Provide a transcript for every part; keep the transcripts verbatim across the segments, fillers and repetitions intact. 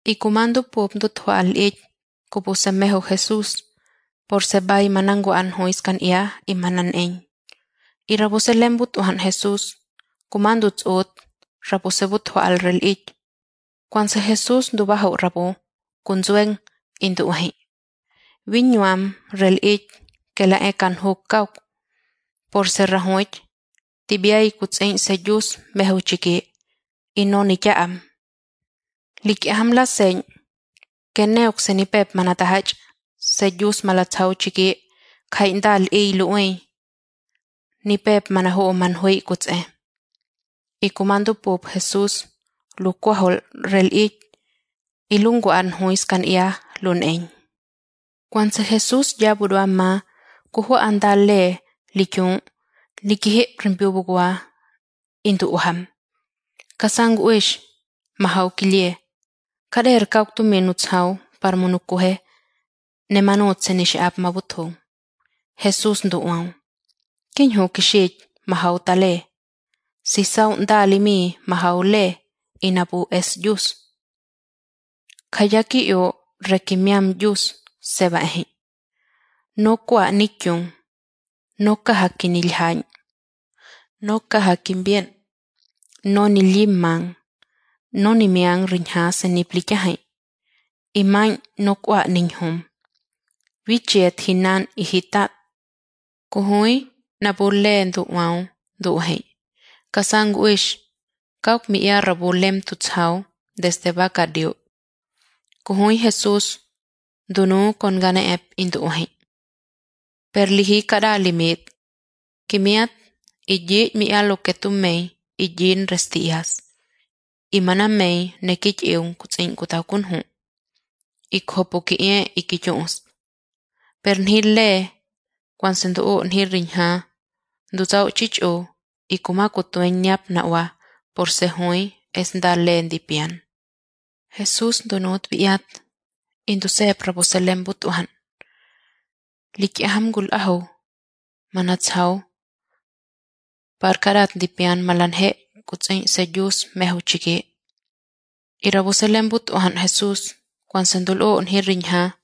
y kumando pup du tual ich kupusemeho Jesús por sebay manangguan huiskan ia y manan eñ. Y rabuselembut uhan Jesús kumando tsut rabusebut tual rel ich. Cuanse Jesús du bajo rabu kunzueng indu uhi. Viñuam rel ich que la ekan hukauk por serrahuich tibiay kutseñ seyus mehu chiki y no ni yaam. Likiam la señ que neok senipep manatahach seyus malatau chiki kaindal ei luey ni pep manahu manhui kutse. Y kumando pup Jesús lukuahol rel ich y lunguan huiskan ia luneñ. Cuanse Jesús ya budua ma kuhu andale likyung likihip rimpiubugwa indu uham. Kasang uish mahau kilie. Kader kauk tu minuts hau par munukuhe ne manut senish ap mabutu. Jesús ndu uau. Kinhu kishit mahau tale. Si sau ndali mi mahau le inabu es yus. Kayaki yo rekimiam yus seba ehi. No kwa nikyung. No kahakin ilhañ. No kahakin bien. No ni limang. No ni miang rinha seniplikyahay. Imañ no kwa ninghum. Wichiet hinan ihitat. Kuhui nabule ndu wau ndu hei. Kasang wish. Kauk miya rabulem tutsau desde bakadio. Kuhui Jesús dunu con gane ep indu hei. Perlihi kada limit. Kimiat ijit miya lo que tu mei ijin restias. Imana mei nekich eung kutsin kutau kunhu. Ikhopo kiye ikichungs. Per nhile kwan sendu o nhir rinha ndu tau chicho ikuma kutuen nyap nawa por se hui es ndale ndipian. Jesús donut biat indu se praboselem butuhan. Likiaham gul aho manatsau par karat ndipian malanhe kutsin seyus mehu chiki. Iraboselem butuhan Jesús kwan sendul o nhir rinha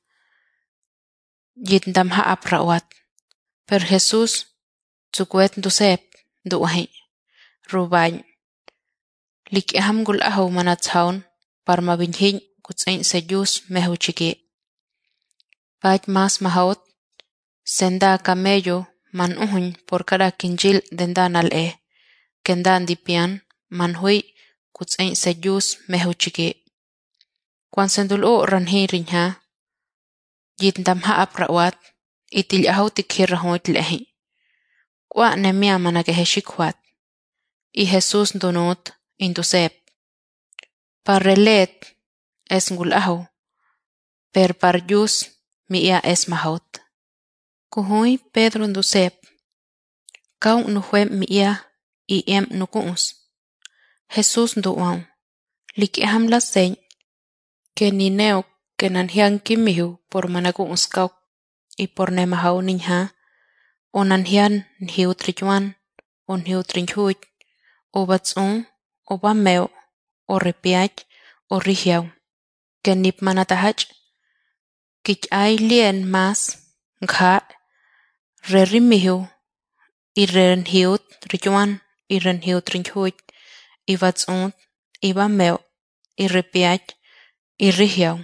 yitndam ha aprawat. Per Jesús tsukwet ndusep nduahi. Rubañ. Likiaham gul aho manatsaun par mabinhin kutsin seyus mehu chiki. Pach mas mahaut senda camello man uhuñ por kada kinjil dendan al e. Kendan dipian man hui kutsin seyus mehu chiki. Kwan sendul o ranhi rinha yitndam ha aprawat itil aho tikhir rahoit lehi. Kwa nemia managehe shikwat. Y Jesús donut indusep. Par relet es ngul aho. Per par yus miya es mahaut. Kuhui Pedro indusep. Kaung nuhuem miya y em nukuus. Jesús nduwau. Likiaham la señ que ni neok que nanhian kimihu por manakuus kauk y por ne mahau ninha o nanhian nhiu trijuan o nhiu trinjuj o batzun o bameo o repiach o rihiau que nip manatahach kich ay lien mas ngha re rimihu y re nhiu trijuan y re nhiu trinjuj y batzun y bameo y repiach y rihiau.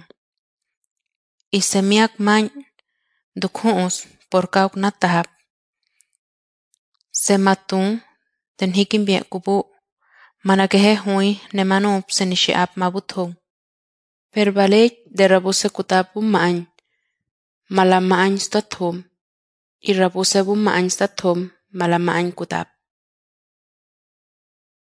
Y semiak mañ dukhuus por kauk natahap. Sematun tenhikin bien kubu manakehe hui ne manup senishiap mabuthong. Per balej de rabuse kutapu mañ mala mañ stathum y rabuse bu mañ stathum mala mañ kutap.